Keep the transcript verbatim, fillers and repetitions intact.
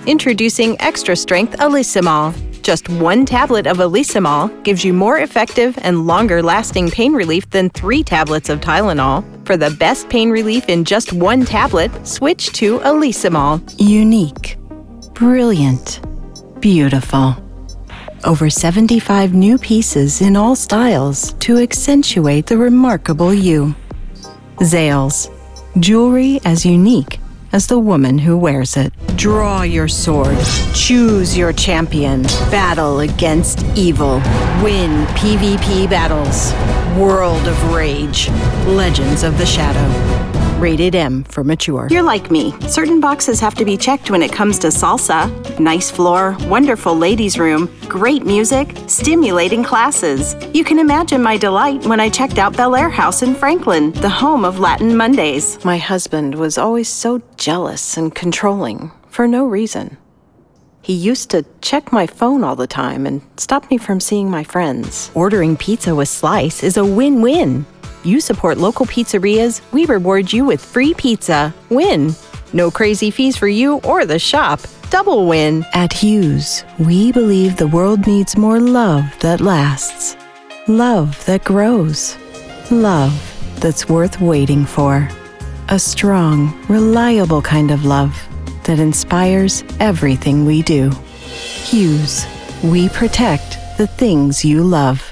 Introducing Extra Strength Alisimol. Just one tablet of Alisimol gives you more effective and longer-lasting pain relief than three tablets of Tylenol. For the best pain relief in just one tablet, switch to Alisimol. Unique. Brilliant. Beautiful. Over seventy-five new pieces in all styles to accentuate the remarkable you. Zales. Jewelry as unique as the woman who wears it. Draw your sword. Choose your champion. Battle against evil. Win PvP battles. World of Rage. Legends of the Shadow. Rated M for mature. You're like me. Certain boxes have to be checked when it comes to salsa. Nice floor, wonderful ladies' room, great music, stimulating classes. You can imagine my delight when I checked out Bel Air House in Franklin, the home of Latin Mondays. My husband was always so jealous and controlling for no reason. He used to check my phone all the time and stop me from seeing my friends. Ordering pizza with Slice is a win-win. You support local pizzerias, we reward you with free pizza. Win! No crazy fees for you or the shop. Double win! At Hughes, we believe the world needs more love that lasts. Love that grows. Love that's worth waiting for. A strong, reliable kind of love that inspires everything we do. Hughes, we protect the things you love.